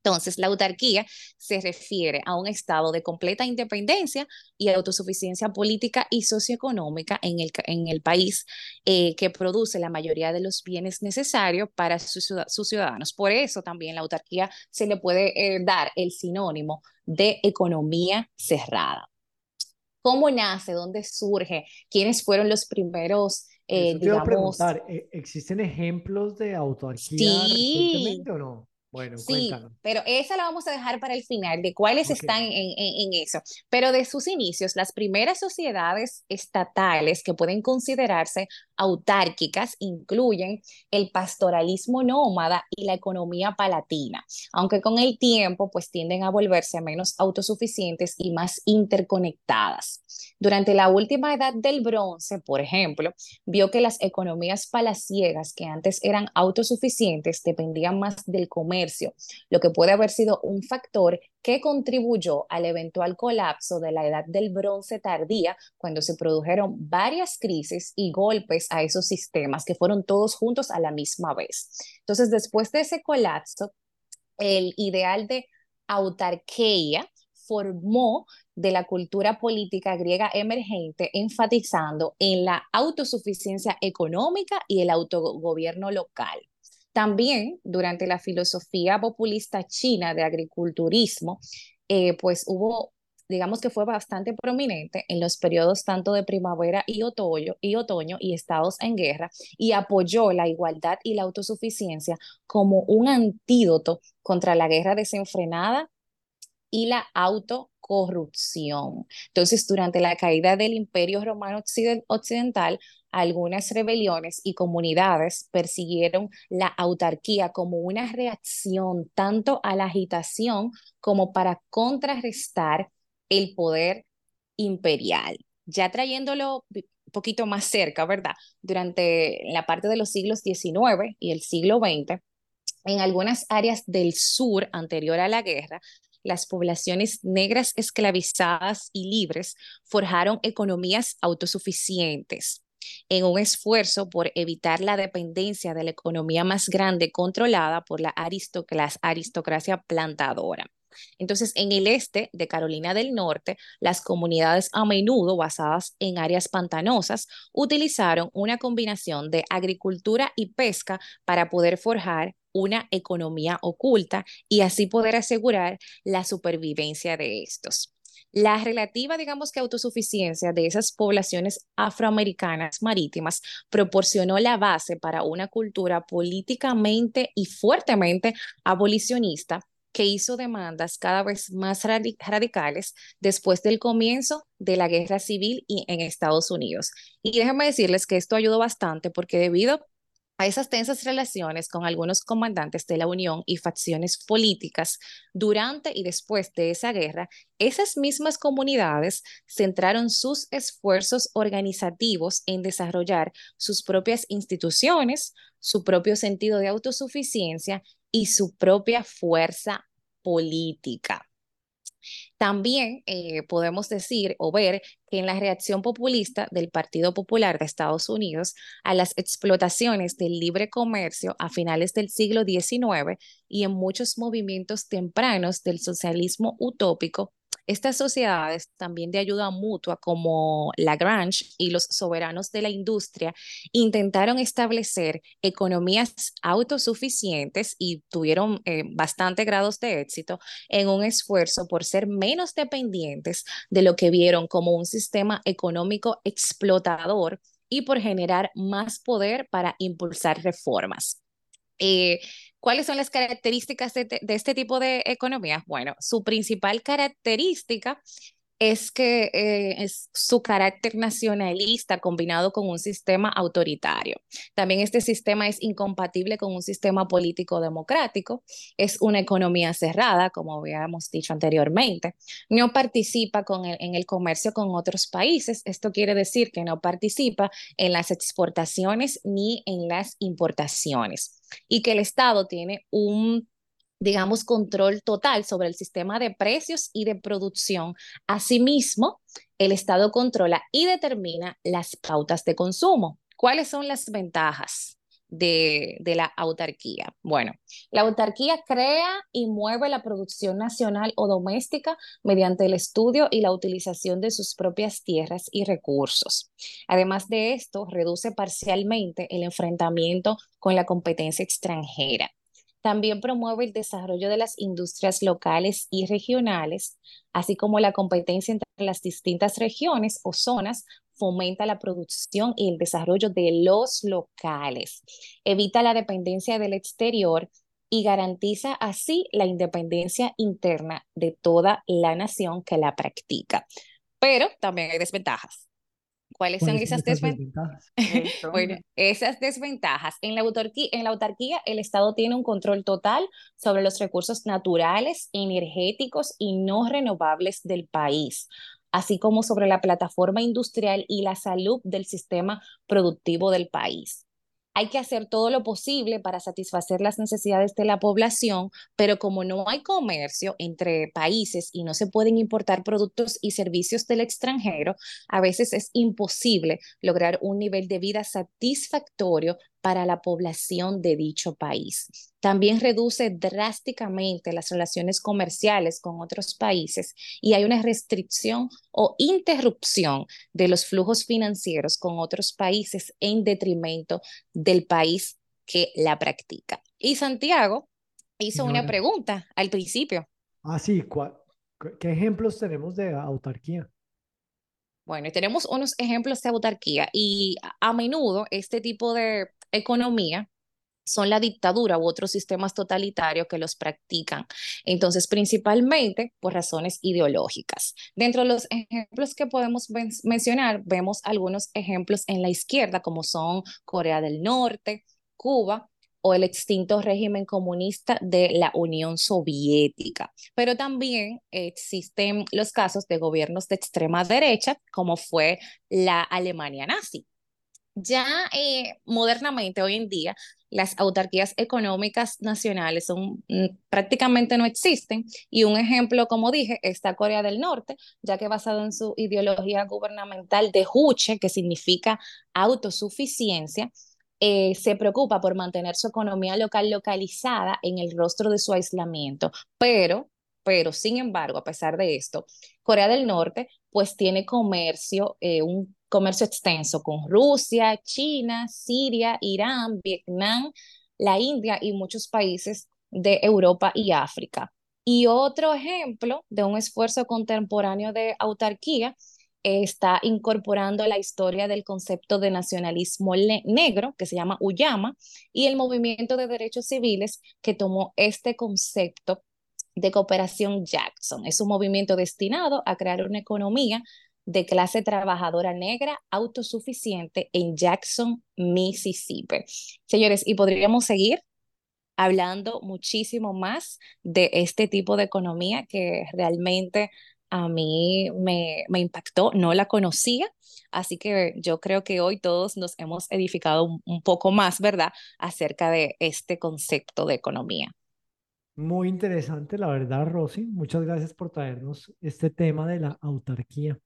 Entonces, la autarquía se refiere a un estado de completa independencia y autosuficiencia política y socioeconómica en el país, que produce la mayoría de los bienes necesarios para sus ciudadanos. Por eso también la autarquía se le puede dar el sinónimo de economía cerrada. ¿Cómo nace? ¿Dónde surge? ¿Quiénes fueron los primeros, Eso te iba a digamos? preguntar, ¿existen ejemplos de autarquía Sí, recientemente o no? Bueno, sí, cuéntanos. pero esa la vamos a dejar para el final, de cuáles Ok. están en eso. Pero de sus inicios, las primeras sociedades estatales que pueden considerarse autárquicas incluyen el pastoralismo nómada y la economía palatina, aunque con el tiempo pues tienden a volverse menos autosuficientes y más interconectadas. Durante la última edad del bronce, por ejemplo, vio que las economías palaciegas que antes eran autosuficientes dependían más del comercio, lo que puede haber sido un factor que contribuyó al eventual colapso de la edad del bronce tardía, cuando se produjeron varias crisis y golpes a esos sistemas que fueron todos juntos a la misma vez. Entonces, después de ese colapso, el ideal de autarquía formó de la cultura política griega emergente, enfatizando en la autosuficiencia económica y el autogobierno local. También durante la filosofía populista china de agriculturismo, pues hubo, digamos que fue bastante prominente en los periodos tanto de primavera y otoño y estados en guerra, y apoyó la igualdad y la autosuficiencia como un antídoto contra la guerra desenfrenada y la autocorrupción. Entonces, durante la caída del Imperio Romano Occidental, algunas rebeliones y comunidades persiguieron la autarquía como una reacción tanto a la agitación como para contrarrestar el poder imperial. Ya trayéndolo un poquito más cerca, ¿verdad? Durante la parte de los siglos XIX y el siglo XX, en algunas áreas del sur anterior a la guerra, las poblaciones negras esclavizadas y libres forjaron economías autosuficientes en un esfuerzo por evitar la dependencia de la economía más grande controlada por la aristocracia plantadora. Entonces, en el este de Carolina del Norte, las comunidades a menudo basadas en áreas pantanosas utilizaron una combinación de agricultura y pesca para poder forjar una economía oculta y así poder asegurar la supervivencia de estos. La relativa, digamos que autosuficiencia de esas poblaciones afroamericanas marítimas proporcionó la base para una cultura políticamente y fuertemente abolicionista que hizo demandas cada vez más radicales después del comienzo de la guerra civil en Estados Unidos. Y déjenme decirles que esto ayudó bastante porque debido a esas tensas relaciones con algunos comandantes de la Unión y facciones políticas durante y después de esa guerra, esas mismas comunidades centraron sus esfuerzos organizativos en desarrollar sus propias instituciones, su propio sentido de autosuficiencia y su propia fuerza política. También podemos decir o ver que en la reacción populista del Partido Popular de Estados Unidos a las explotaciones del libre comercio a finales del siglo XIX y en muchos movimientos tempranos del socialismo utópico, estas sociedades también de ayuda mutua como Lagrange y los soberanos de la industria intentaron establecer economías autosuficientes y tuvieron bastante grados de éxito en un esfuerzo por ser menos dependientes de lo que vieron como un sistema económico explotador y por generar más poder para impulsar reformas. ¿Cuáles son las características de este tipo de economía? Bueno, su principal característica es que es su carácter nacionalista combinado con un sistema autoritario. También este sistema es incompatible con un sistema político democrático, es una economía cerrada, como habíamos dicho anteriormente, no participa en el comercio con otros países, esto quiere decir que no participa en las exportaciones ni en las importaciones, y que el Estado tiene un, digamos, control total sobre el sistema de precios y de producción. Asimismo, el Estado controla y determina las pautas de consumo. ¿Cuáles son las ventajas? de la autarquía. Bueno, la autarquía crea y mueve la producción nacional o doméstica mediante el estudio y la utilización de sus propias tierras y recursos. Además de esto, reduce parcialmente el enfrentamiento con la competencia extranjera. También promueve el desarrollo de las industrias locales y regionales, así como la competencia entre las distintas regiones o zonas, fomenta la producción y el desarrollo de los locales, evita la dependencia del exterior y garantiza así la independencia interna de toda la nación que la practica. Pero también hay desventajas. ¿Cuáles son esas desventajas? Bueno, esas desventajas. En la autarquía, el Estado tiene un control total sobre los recursos naturales, energéticos y no renovables del país, así como sobre la plataforma industrial y la salud del sistema productivo del país. Hay que hacer todo lo posible para satisfacer las necesidades de la población, pero como no hay comercio entre países y no se pueden importar productos y servicios del extranjero, a veces es imposible lograr un nivel de vida satisfactorio para la población de dicho país. También reduce drásticamente las relaciones comerciales con otros países y hay una restricción o interrupción de los flujos financieros con otros países en detrimento del país que la practica. Y Santiago hizo una pregunta al principio. Sí, ¿qué ejemplos tenemos de autarquía? Bueno, tenemos unos ejemplos de autarquía y a menudo este tipo de economía son la dictadura u otros sistemas totalitarios que los practican. Entonces, principalmente por razones ideológicas. Dentro de los ejemplos que podemos mencionar, vemos algunos ejemplos en la izquierda, como son Corea del Norte, Cuba o el extinto régimen comunista de la Unión Soviética. Pero también existen los casos de gobiernos de extrema derecha, como fue la Alemania nazi. Ya modernamente, hoy en día, las autarquías económicas nacionales prácticamente no existen y un ejemplo, como dije, está Corea del Norte, ya que basado en su ideología gubernamental de Juche, que significa autosuficiencia, se preocupa por mantener su economía local localizada en el rostro de su aislamiento, pero sin embargo, a pesar de esto, Corea del Norte pues tiene comercio, un comercio extenso con Rusia, China, Siria, Irán, Vietnam, la India y muchos países de Europa y África. Y otro ejemplo de un esfuerzo contemporáneo de autarquía está incorporando la historia del concepto de nacionalismo negro, que se llama Uyama, y el movimiento de derechos civiles que tomó este concepto de cooperación Jackson. Es un movimiento destinado a crear una economía de clase trabajadora negra autosuficiente en Jackson, Mississippi. Señores, y podríamos seguir hablando muchísimo más de este tipo de economía que realmente a mí me impactó, no la conocía, así que yo creo que hoy todos nos hemos edificado un poco más, ¿verdad?, acerca de este concepto de economía. Muy interesante, la verdad, Rosy. Muchas gracias por traernos este tema de la autarquía.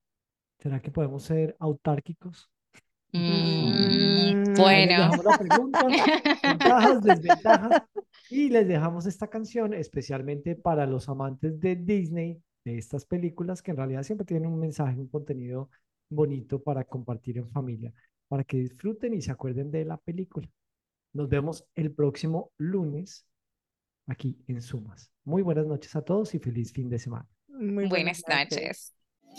¿Será que podemos ser autárquicos? Bueno. Ahí les dejamos la pregunta, ventajas, desventajas, y les dejamos esta canción especialmente para los amantes de Disney, de estas películas que en realidad siempre tienen un mensaje, un contenido bonito para compartir en familia, para que disfruten y se acuerden de la película. Nos vemos el próximo lunes aquí en Sumas. Muy buenas noches a todos y feliz fin de semana. Muy buenas noches.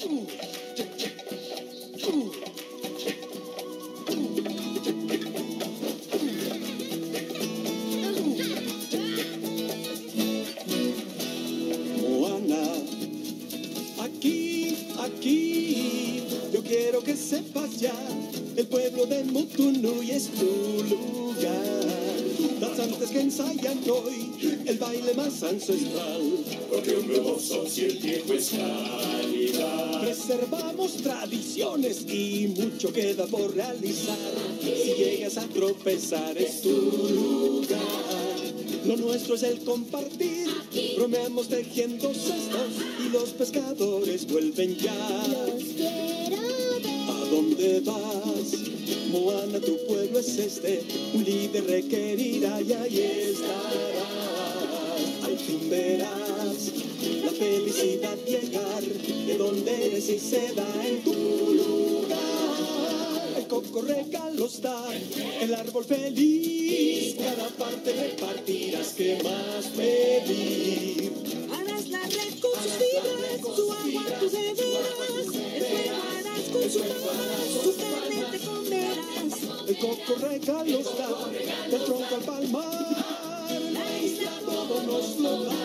Aquí, yo quiero que sepas ya, el pueblo de Mutunui es tu lugar. Danzantes que ensayan hoy el baile más ancestral, porque un nuevo son si el tiempo es calidad. Preservamos tradiciones y mucho queda por realizar. Si llegas a tropezar es tu lugar. Lo nuestro es el compartir. Bromeamos tejiendo cestos y los pescadores vuelven ya. Los quiero ver. ¿A dónde vas? Moana, tu pueblo es este, un líder requerirá y ahí estarás. Al fin verás la felicidad llegar, de donde eres y se da en tu lugar. El coco regalos da, el árbol feliz, cada parte repartirás, ¿qué más pedir? Harás la red con sus fibras, su agua tú beberás, el fuego harás con su paz, su carne te comerás. El coco regalos da, del tronco al palmar, la isla todo nos lo da.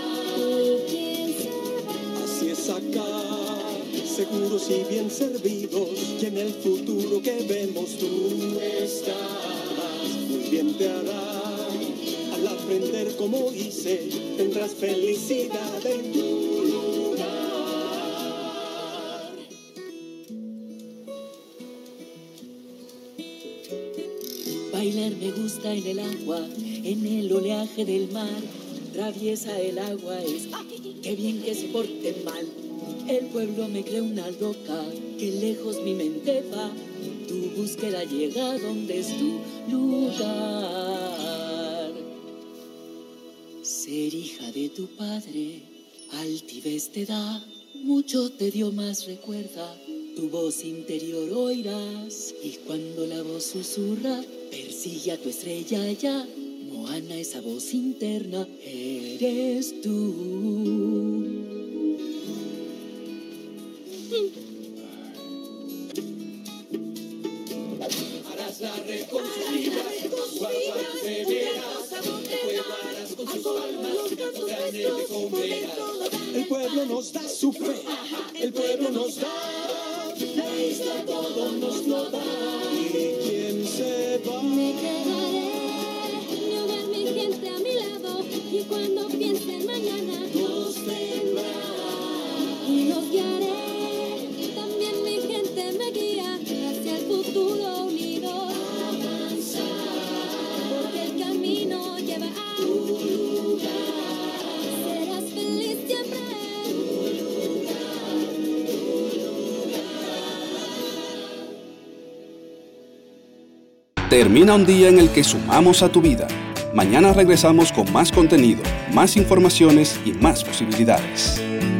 Así es acá, seguros y bien servidos, y en el futuro que vemos tú estás. Muy bien te hará, al aprender como hice, tendrás felicidad en tu lugar. Bailar me gusta en el agua, en el oleaje del mar. Traviesa el agua es, qué bien que se porte mal. El pueblo me cree una loca, que lejos mi mente va. Tu búsqueda llega donde es tu lugar. Ser hija de tu padre, altivez te da. Mucho te dio, más recuerda. Tu voz interior oirás, y cuando la voz susurra, persigue a tu estrella allá. Moana, esa voz interna, eres tú. Harás la red con sus fibras, su agua beberás, el fuego harás con sus palmas, tu carne te comerás. El pueblo nos da su fe, el pueblo nos da, la isla todo nos lo da. ¿Y quién se va? Me quedaré, yo ver mi gente a mi lado, y cuando piense en mañana nos tendrá y nos guiaré. También mi gente me guía hacia el futuro unido. Avanzar, porque el camino lleva a tu lugar. Serás feliz siempre. Termina un día en el que sumamos a tu vida. Mañana regresamos con más contenido, más informaciones y más posibilidades.